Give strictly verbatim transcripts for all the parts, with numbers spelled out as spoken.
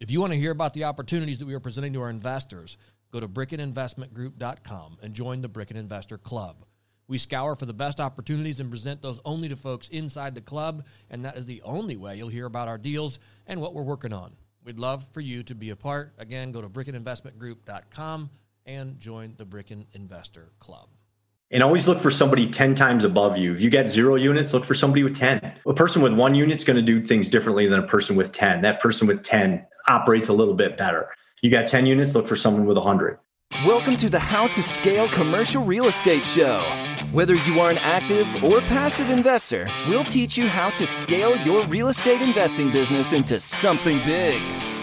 If you want to hear about the opportunities that we are presenting to our investors, go to Bricken Investment Group dot com and join the Bricken Investor Club. We scour for the best opportunities and present those only to folks inside the club, and that is the only way you'll hear about our deals and what we're working on. We'd love for you to be a part. Again, go to Bricken Investment Group dot com and join the Bricken Investor Club. And always look for somebody ten times above you. If you got zero units, look for somebody with ten. A person with one unit is going to do things differently than a person with ten. That person with ten operates a little bit better. You got ten units, look for someone with one hundred. Welcome to the How to Scale Commercial Real Estate Show. Whether you are an active or passive investor, we'll teach you how to scale your real estate investing business into something big.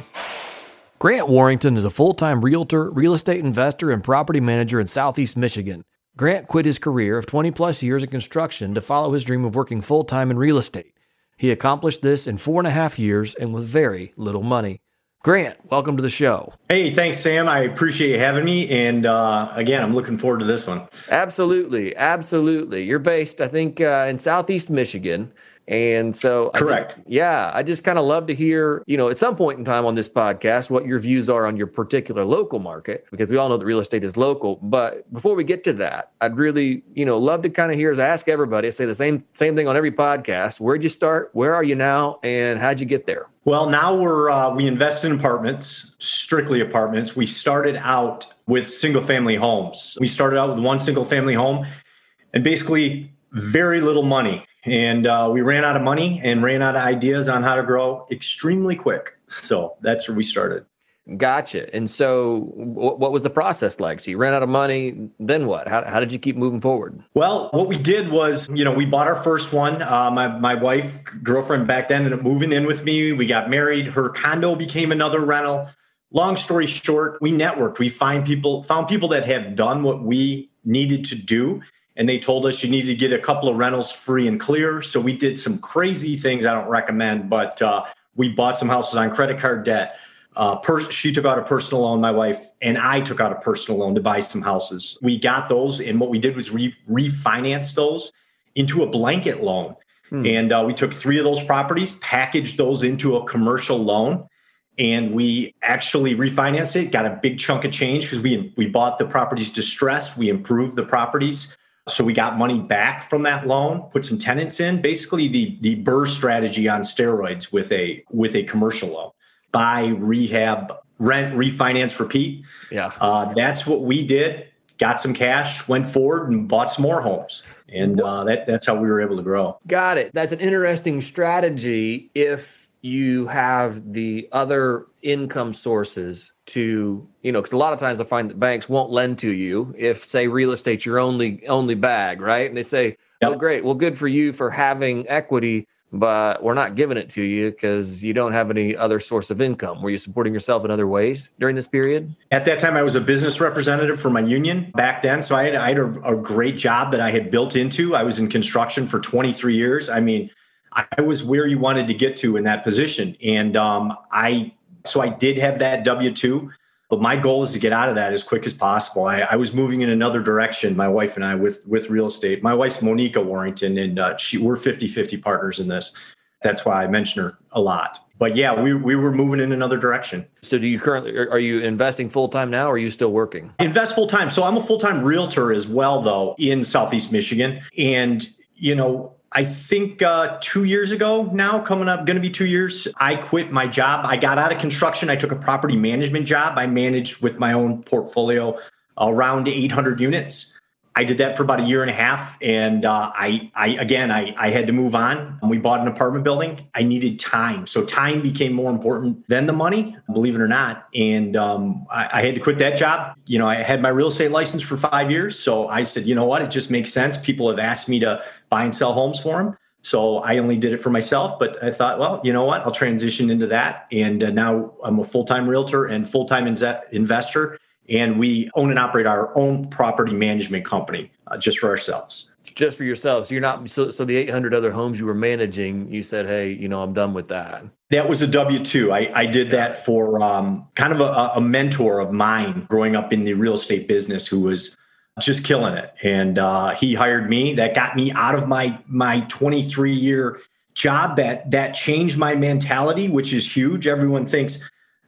Grant Warrington is a full-time realtor, real estate investor, and property manager in Southeast Michigan. Grant quit his career of twenty plus years in construction to follow his dream of working full-time in real estate. He accomplished this in four and a half years and with very little money. Grant, welcome to the show. Hey, thanks, Sam. I appreciate you having me. And uh, again, I'm looking forward to this one. Absolutely. Absolutely. You're based, I think, uh, in Southeast Michigan. And so, correct. I just, yeah, I just kind of love to hear, you know, at some point in time on this podcast, what your views are on your particular local market, because we all know that real estate is local. But before we get to that, I'd really, you know, love to kind of hear, as I ask everybody, I say the same same thing on every podcast. Where'd you start? Where are you now? And how'd you get there? Well, now we're uh, we invest in apartments, strictly apartments. We started out with single family homes. We started out with one single family home and basically very little money. And uh, we ran out of money and ran out of ideas on how to grow extremely quick. So that's where we started. Gotcha. And so w- what was the process like? So you ran out of money, then what? How, how did you keep moving forward? Well, what we did was, you know, we bought our first one. Uh, my, my wife, girlfriend back then, ended up moving in with me. We got married. Her condo became another rental. Long story short, we networked. We find people, found people that have done what we needed to do. And they told us you needed to get a couple of rentals free and clear. So we did some crazy things I don't recommend, but uh, we bought some houses on credit card debt. Uh, per- she took out a personal loan, my wife, and I took out a personal loan to buy some houses. We got those, and what we did was re- refinance those into a blanket loan. Hmm. And uh, we took three of those properties, packaged those into a commercial loan, and we actually refinanced it, got a big chunk of change because we we bought the properties distressed. We improved the properties. So we got money back from that loan, put some tenants in, basically the the BRRRR strategy on steroids with a with a commercial loan. Buy, rehab, rent, refinance, repeat. Yeah, uh, that's what we did. Got some cash, went forward and bought some more homes. And uh, that that's how we were able to grow. Got it. That's an interesting strategy if you have the other income sources to, you know, because a lot of times I find that banks won't lend to you if, say, real estate's your only only bag, right? And they say, yep. Oh, great. Well, good for you for having equity, but we're not giving it to you because you don't have any other source of income. Were you supporting yourself in other ways during this period? At that time, I was a business representative for my union back then. So I had, I had a, a great job that I had built into. I was in construction for twenty-three years. I mean, I was where you wanted to get to in that position. And um, I, so I did have that W two, but my goal is to get out of that as quick as possible. I, I was moving in another direction, my wife and I, with, with real estate. My wife's Monica Warrington, and uh, she, we're fifty-fifty partners in this. That's why I mention her a lot. But yeah, we we were moving in another direction. So do you currently, are you investing full-time now, or are you still working? Invest full-time. So I'm a full-time realtor as well, though, in Southeast Michigan. And, you know, I think uh, two years ago now, coming up, going to be two years, I quit my job. I got out of construction. I took a property management job. I managed with my own portfolio around eight hundred units. I did that for about a year and a half. And uh, I, I, again, I, I had to move on. We bought an apartment building. I needed time. So time became more important than the money, believe it or not. And um, I, I had to quit that job. You know, I had my real estate license for five years. So I said, you know what, it just makes sense. People have asked me to buy and sell homes for them. So I only did it for myself. But I thought, well, you know what, I'll transition into that. And uh, now I'm a full-time realtor and full-time in- investor. And we own and operate our own property management company uh, just for ourselves. Just for yourselves. So you're not, so, so the eight hundred other homes you were managing, you said, hey, you know, I'm done with that. That was a W two. I, I did that for um, kind of a, a mentor of mine growing up in the real estate business who was just killing it. And uh, he hired me. That got me out of my my twenty-three year job. That that changed my mentality, which is huge. Everyone thinks,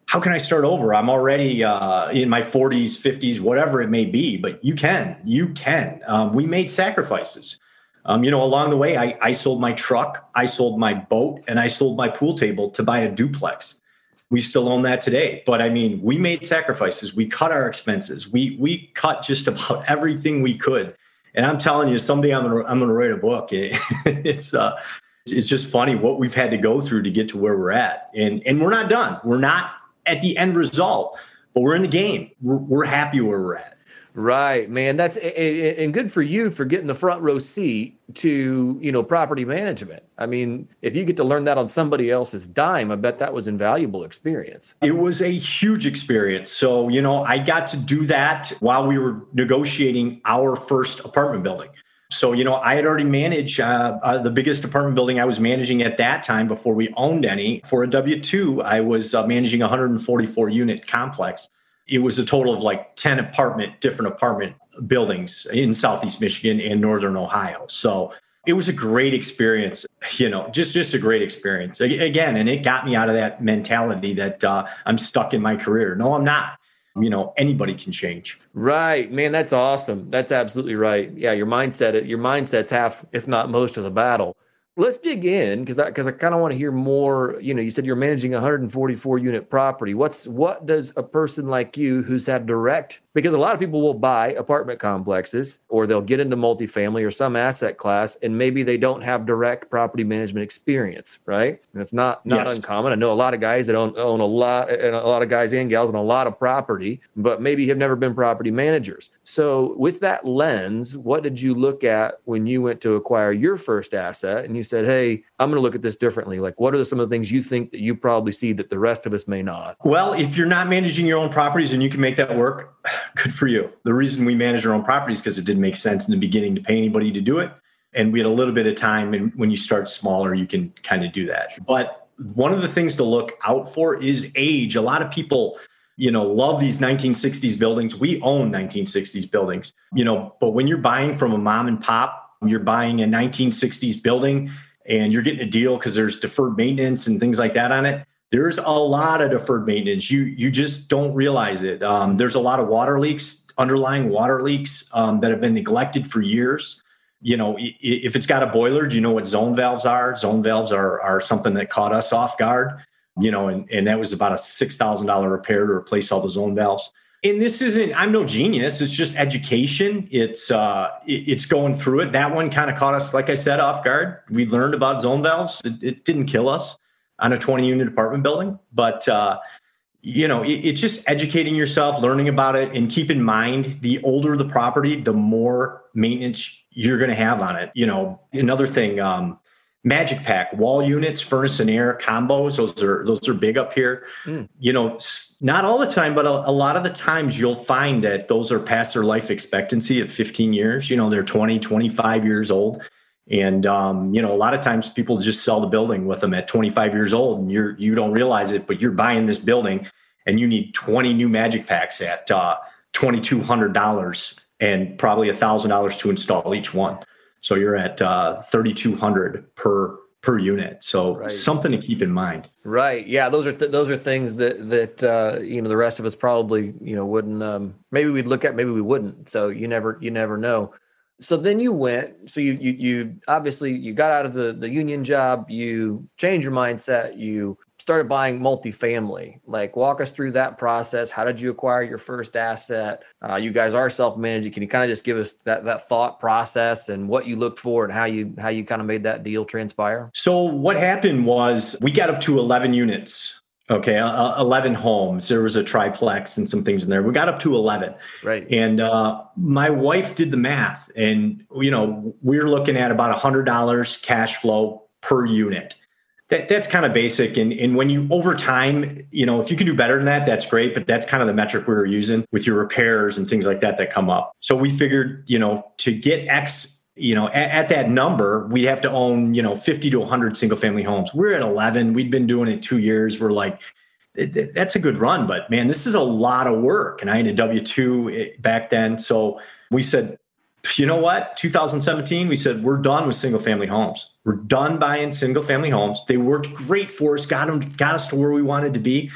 how can I start over? I'm already uh, in my forties, fifties, whatever it may be, but you can, you can. Um, we made sacrifices. Um, you know, along the way, I, I sold my truck, I sold my boat, and I sold my pool table to buy a duplex. We still own that today. But I mean, we made sacrifices. We cut our expenses. We we cut just about everything we could. And I'm telling you, someday I'm gonna I'm gonna write a book. It, it's uh, it's just funny what we've had to go through to get to where we're at. And and we're not done. We're not at the end result, but we're in the game. We're, we're happy where we're at. Right, man. That's and good for you for getting the front row seat to, you know, property management. I mean, if you get to learn that on somebody else's dime, I bet that was invaluable experience. It was a huge experience. So, you know, I got to do that while we were negotiating our first apartment building. So, you know, I had already managed uh, uh, the biggest apartment building I was managing at that time before we owned any. For a W two, I was uh, managing a one hundred forty-four unit complex. It was a total of like ten apartment, different apartment buildings in Southeast Michigan and Northern Ohio. So it was a great experience, you know, just, just a great experience again. And it got me out of that mentality that uh, I'm stuck in my career. No, I'm not. You know, anybody can change. Right, man. That's awesome. That's absolutely right. Yeah. Your mindset, your mindset's half, if not most of the battle. Let's dig in because I because I kind of want to hear more. You know, you said you're managing a one hundred forty-four unit property. What's what does a person like you who's had direct, because a lot of people will buy apartment complexes or they'll get into multifamily or some asset class and maybe they don't have direct property management experience, right? And it's not not yes. uncommon. I know a lot of guys that own own a lot and a lot of guys and gals own a lot of property, but maybe have never been property managers. So with that lens, what did you look at when you went to acquire your first asset and you said, hey, I'm going to look at this differently? Like, what are some of the things you think that you probably see that the rest of us may not? Well, if you're not managing your own properties and you can make that work, good for you. The reason we manage our own properties is because it didn't make sense in the beginning to pay anybody to do it. And we had a little bit of time. And when you start smaller, you can kind of do that. But one of the things to look out for is age. A lot of people, you know, love these nineteen sixties buildings. We own nineteen sixties buildings, you know, but when you're buying from a mom and pop, you're buying a nineteen sixties building and you're getting a deal because there's deferred maintenance and things like that on it. There's a lot of deferred maintenance. You you just don't realize it. Um, there's a lot of water leaks, underlying water leaks um, that have been neglected for years. You know, if it's got a boiler, do you know what zone valves are? Zone valves are are something that caught us off guard. You know, and, and that was about a six thousand dollars repair to replace all the zone valves. And this isn't, I'm no genius. It's just education. It's uh, it, it's going through it. That one kind of caught us, like I said, off guard. We learned about zone valves. It, it didn't kill us on a twenty unit apartment building, but uh, you know, it, it's just educating yourself, learning about it, and keep in mind, the older the property, the more maintenance you're going to have on it. You know, another thing, um, Magic Pack wall units, furnace and air combos. Those are those are big up here. Mm. You know, not all the time, but a, a lot of the times you'll find that those are past their life expectancy at fifteen years. You know, they're twenty, twenty-five years old. And, um, you know, a lot of times people just sell the building with them at twenty-five years old and you're, you don't realize it, but you're buying this building and you need twenty new Magic Packs at uh, two thousand two hundred dollars and probably one thousand dollars to install each one. So you're at uh, three thousand two hundred dollars per per unit. So right. Something to keep in mind. Right. Yeah. Those are th- those are things that that uh, you know, the rest of us probably, you know, wouldn't. Um, maybe we'd look at. Maybe we wouldn't. So you never you never know. So then you went. So you you you obviously you got out of the the union job. You changed your mindset. You started buying multifamily. Like, walk us through that process. How did you acquire your first asset? Uh, you guys are self-managing. Can you kind of just give us that that thought process and what you looked for and how you how you kind of made that deal transpire? So what happened was we got up to eleven units. Okay, uh, eleven homes. There was a triplex and some things in there. We got up to eleven. Right. And uh, my wife did the math. And, you know, we're looking at about one hundred dollars cash flow per unit. That, that's kind of basic. And, and when you, over time, you know, if you can do better than that, that's great. But that's kind of the metric we were using with your repairs and things like that that come up. So we figured, you know, to get X, you know, at, at that number, we have to own, you know, fifty to one hundred single family homes. We're at eleven. We'd been doing it two years. We're like, that's a good run, but man, this is a lot of work. And I had a W two back then. So we said, you know what, two thousand seventeen, we said, we're done with single family homes. We're done buying single family homes. They worked great for us, got them, got us to where we wanted to be.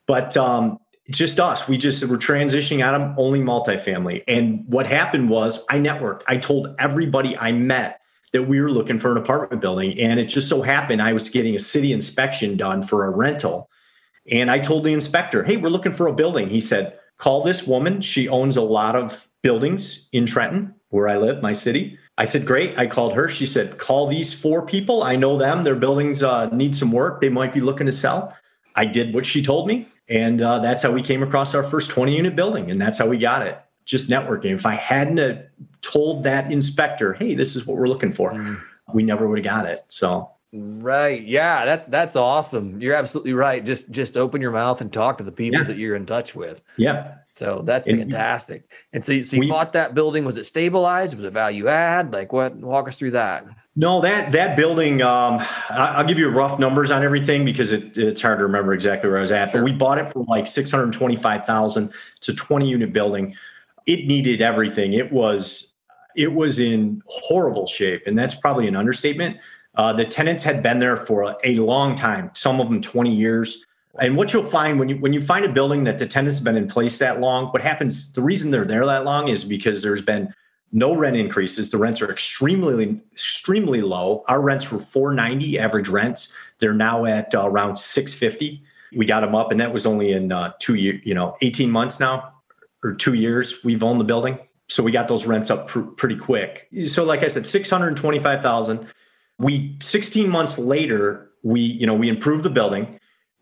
But um, just us, we just were transitioning out of only multifamily. And what happened was I networked. I told everybody I met that we were looking for an apartment building. And it just so happened I was getting a city inspection done for a rental. And I told the inspector, hey, we're looking for a building. He said, call this woman. She owns a lot of buildings in Trenton, where I live, my city. I said, great. I called her. She said, call these four people. I know them. Their buildings uh, need some work. They might be looking to sell. I did what she told me. And uh, that's how we came across our first twenty unit building. And that's how we got it. Just networking. If I hadn't uh, told that inspector, hey, this is what we're looking for, mm. we never would have got it. So. Right. Yeah. That's, that's awesome. You're absolutely right. Just, just open your mouth and talk to the people yeah. that you're in touch with. Yeah. So that's and fantastic. And so, so you we, bought that building. Was it stabilized? Was it value add? Like what? Walk us through that. No, that that building, um, I'll give you rough numbers on everything because it, it's hard to remember exactly where I was at. Sure. But we bought it for like six hundred twenty-five thousand dollars. It's a twenty unit building. It needed everything. It was it was in horrible shape, and that's probably an understatement. Uh, the tenants had been there for a, a long time, some of them twenty years. And what you'll find when you when you find a building that the tenants have been in place that long, what happens, the reason they're there that long is because there's been no rent increases. The rents are extremely, extremely low. Our rents were four ninety average rents. They're now at uh, around six fifty. We got them up, and that was only in uh, two years, you know, eighteen months now, or two years we've owned the building. So we got those rents up pr- pretty quick. So like I said, six hundred twenty-five thousand. We sixteen months later, we you know we improved the building.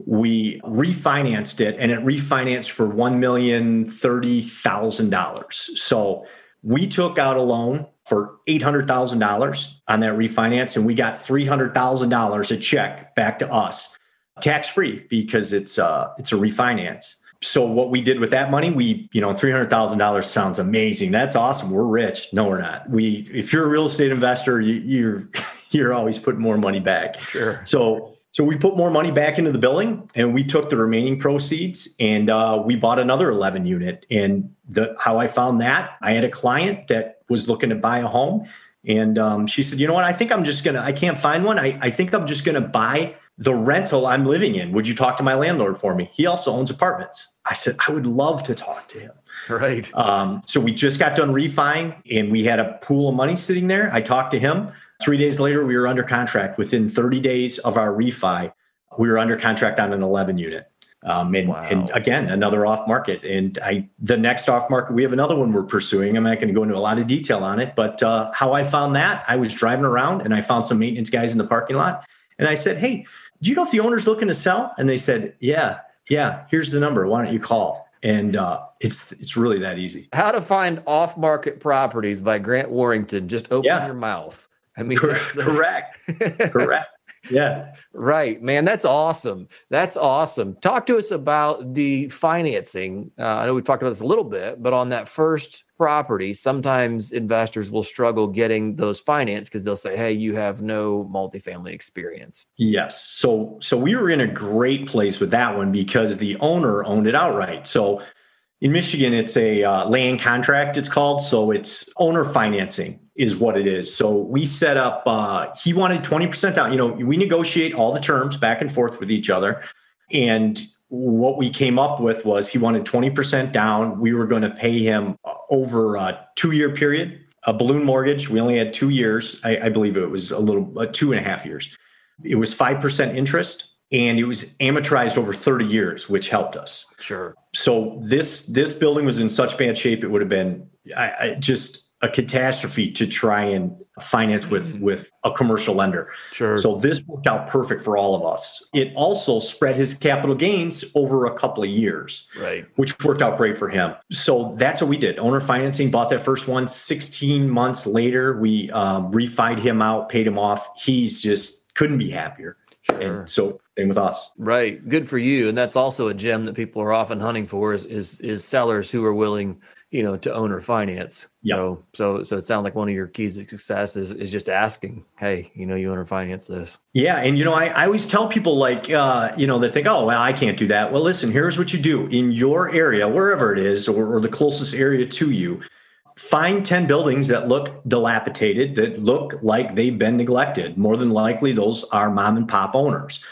We refinanced it, and it refinanced for one million thirty thousand dollars. So we took out a loan for eight hundred thousand dollars on that refinance, and we got three hundred thousand dollars a check back to us, tax-free, because it's uh it's a refinance. So what we did with that money, we, you know, three hundred thousand dollars sounds amazing. That's awesome. We're rich. No, we're not. We, if you're a real estate investor, you, you're, you're always putting more money back. Sure. So, so we put more money back into the building, and we took the remaining proceeds, and uh, we bought another eleven unit. And the, how I found that, I had a client that was looking to buy a home, and um, she said, you know what? I think I'm just going to, I can't find one. I, I think I'm just going to buy the rental I'm living in. Would you talk to my landlord for me? He also owns apartments. I said, I would love to talk to him. Right. Um, so we just got done refining, and we had a pool of money sitting there. I talked to him. Three days later, we were under contract. Within thirty days of our refi, we were under contract on an eleven unit. Um, and, wow. and again, another off market. And I, the next off market, we have another one we're pursuing. I'm not going to go into a lot of detail on it, but uh, how I found that, I was driving around and I found some maintenance guys in the parking lot. And I said, hey, do you know if the owner's looking to sell? And they said, yeah, yeah, here's the number. Why don't you call? And uh, it's it's really that easy. How to Find Off-Market Properties by Grant Warrington. Just open yeah. your mouth. I mean, correct, correct. Yeah. Right, man. That's awesome. That's awesome. Talk to us about the financing. Uh, I know we talked about this a little bit, but on that first property, sometimes investors will struggle getting those financed because they'll say, hey, you have no multifamily experience. Yes. So, so we were in a great place with that one because the owner owned it outright. So in Michigan, it's a uh, land contract, it's called. So it's owner financing is what it is. So we set up, uh, he wanted twenty percent down. You know, we negotiate all the terms back and forth with each other. And what we came up with was he wanted twenty percent down. We were going to pay him over a two-year period, a balloon mortgage. We only had two years. I, I believe it was a little, uh, two and a half years. It was five percent interest. And it was amortized over thirty years, which helped us. Sure. So this this building was in such bad shape, it would have been I, I, just a catastrophe to try and finance with, mm-hmm. with a commercial lender. Sure. So this worked out perfect for all of us. It also spread his capital gains over a couple of years, right? Which worked out great for him. So that's what we did. Owner financing, bought that first one. sixteen months later, we um, refied him out, paid him off. He's just couldn't be happier. Sure. And so same with us. Right. Good for you. And that's also a gem that people are often hunting for is, is, is sellers who are willing, you know, to own or finance. Yep. So, so, so it sounds like one of your keys to success is, is just asking, hey, you know, you own or finance this. Yeah. And, you know, I, I always tell people like, uh, you know, they think, oh, well, I can't do that. Well, listen, here's what you do in your area, wherever it is, or, or the closest area to you. Find ten buildings that look dilapidated, that look like they've been neglected. More than likely, those are mom and pop owners.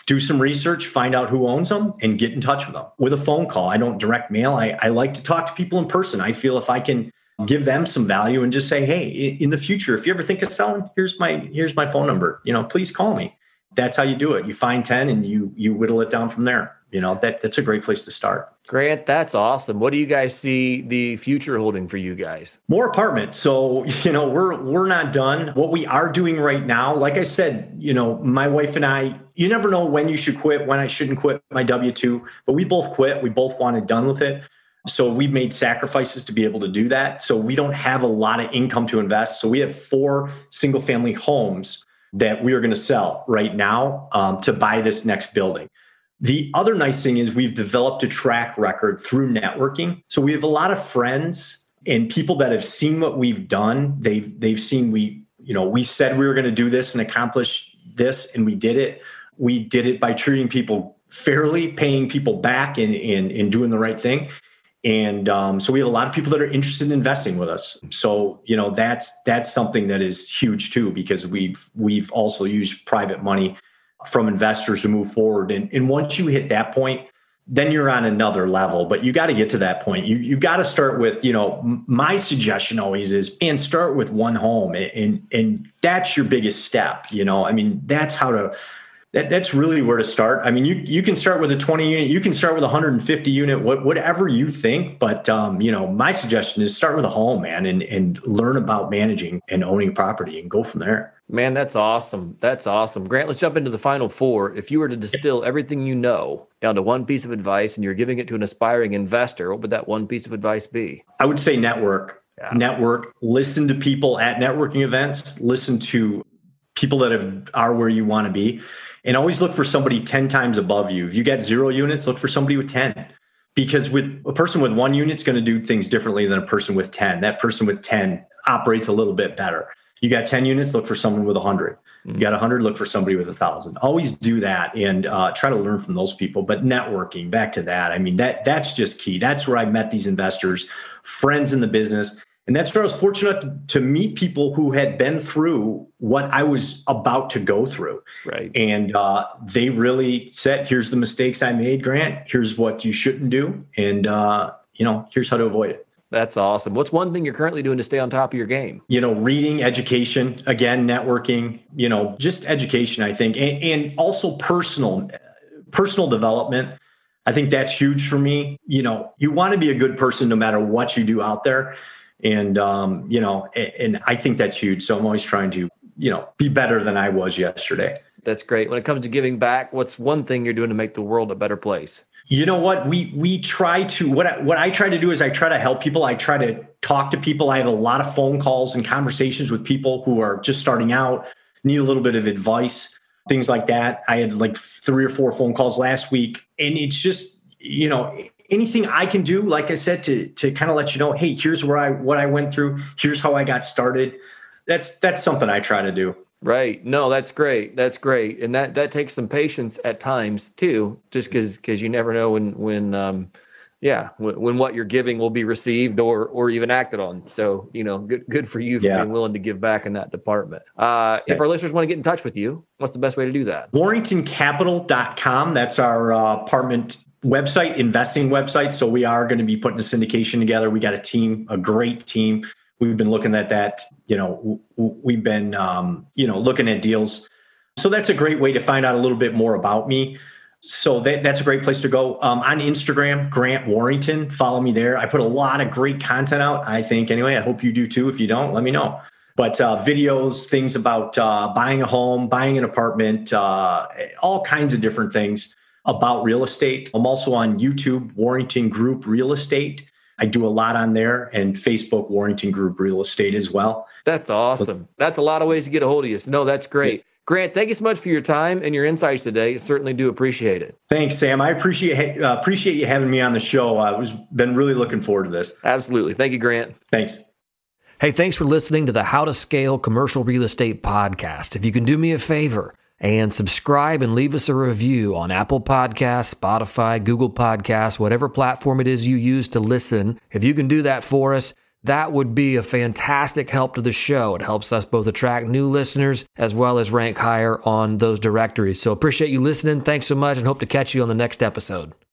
do some research, find out who owns them, and get in touch with them with a phone call. I don't direct mail. I, I like to talk to people in person. I feel if I can give them some value and just say, hey, in the future, if you ever think of selling, here's my here's my phone number. You know, please call me. That's how you do it. You find ten and you you whittle it down from there. You know, that that's a great place to start. Grant, that's awesome. What do you guys see the future holding for you guys? More apartments. So, you know, we're we're not done. What we are doing right now, like I said, you know, my wife and I, you never know when you should quit, when I shouldn't quit my W two, but we both quit. We both wanted done with it. So we've made sacrifices to be able to do that. So we don't have a lot of income to invest. So we have four single family homes that we are going to sell right now um, to buy this next building. The other nice thing is we've developed a track record through networking. So we have a lot of friends and people that have seen what we've done. They've they've seen we, you know, we said we were going to do this and accomplish this, and we did it. We did it by treating people fairly, paying people back, and and, and doing the right thing. And um, so we have a lot of people that are interested in investing with us. So, you know, that's that's something that is huge too, because we've we've also used private money from investors to move forward. And, and once you hit that point, then you're on another level. But you got to get to that point. You you got to start with, you know, my suggestion always is, and start with one home. And, and that's your biggest step. You know, I mean, that's how to, that, that's really where to start. I mean, you you can start with a twenty unit, you can start with a one hundred fifty unit, what, whatever you think. But, um, you know, my suggestion is start with a home, man, and, and learn about managing and owning property and go from there. Man, that's awesome. That's awesome. Grant, let's jump into the final four. If you were to distill everything you know down to one piece of advice and you're giving it to an aspiring investor, what would that one piece of advice be? I would say network. Yeah. Network. Listen to people at networking events. Listen to people that have, are where you want to be. And always look for somebody ten times above you. If you get zero units, look for somebody with ten. Because with a person with one unit is going to do things differently than a person with ten. That person with ten operates a little bit better. You got ten units, look for someone with one hundred. You got one hundred, look for somebody with one thousand. Always do that and uh, try to learn from those people. But networking, back to that, I mean, that that's just key. That's where I met these investors, friends in the business. And that's where I was fortunate to, to meet people who had been through what I was about to go through. Right. And uh, they really said, here's the mistakes I made, Grant. Here's what you shouldn't do. And, uh, you know, here's how to avoid it. That's awesome. What's one thing you're currently doing to stay on top of your game? You know, reading, education, again, networking, you know, just education, I think, and, and also personal, personal development. I think that's huge for me. You know, you want to be a good person no matter what you do out there. And, um, you know, and, and I think that's huge. So I'm always trying to, you know, be better than I was yesterday. That's great. When it comes to giving back, what's one thing you're doing to make the world a better place? You know what? We we try to, what I, what I try to do is I try to help people. I try to talk to people. I have a lot of phone calls and conversations with people who are just starting out, need a little bit of advice, things like that. I had like three or four phone calls last week. And it's just, you know, anything I can do, like I said, to to kind of let you know, hey, here's where I, what I went through. Here's how I got started. That's, that's something I try to do. Right. No, that's great. That's great. And that, that takes some patience at times too, just because, because you never know when, when, um, yeah, when, when what you're giving will be received or, or even acted on. So, you know, good, good for you for yeah. being willing to give back in that department. Uh, if our listeners want to get in touch with you, what's the best way to do that? Warrington Capital dot com. That's our uh, apartment website, investing website. So we are going to be putting a syndication together. We got a team, a great team. We've been looking at that, you know, we've been, um, you know, looking at deals. So that's a great way to find out a little bit more about me. So that, that's a great place to go. Um, on Instagram, Grant Warrington, follow me there. I put a lot of great content out, I think, anyway. I hope you do too. If you don't, let me know. But uh, videos, things about uh, buying a home, buying an apartment, uh, all kinds of different things about real estate. I'm also on YouTube, Warrington Group Real Estate. I do a lot on there, and Facebook, Warrington Group Real Estate as well. That's awesome. That's a lot of ways to get a hold of you. So, no, that's great. Grant, thank you so much for your time and your insights today. Certainly do appreciate it. Thanks, Sam. I appreciate uh, appreciate you having me on the show. I was been really looking forward to this. Absolutely. Thank you, Grant. Thanks. Hey, thanks for listening to the How to Scale Commercial Real Estate podcast. If you can do me a favor and subscribe and leave us a review on Apple Podcasts, Spotify, Google Podcasts, whatever platform it is you use to listen. If you can do that for us, that would be a fantastic help to the show. It helps us both attract new listeners as well as rank higher on those directories. So appreciate you listening. Thanks so much and hope to catch you on the next episode.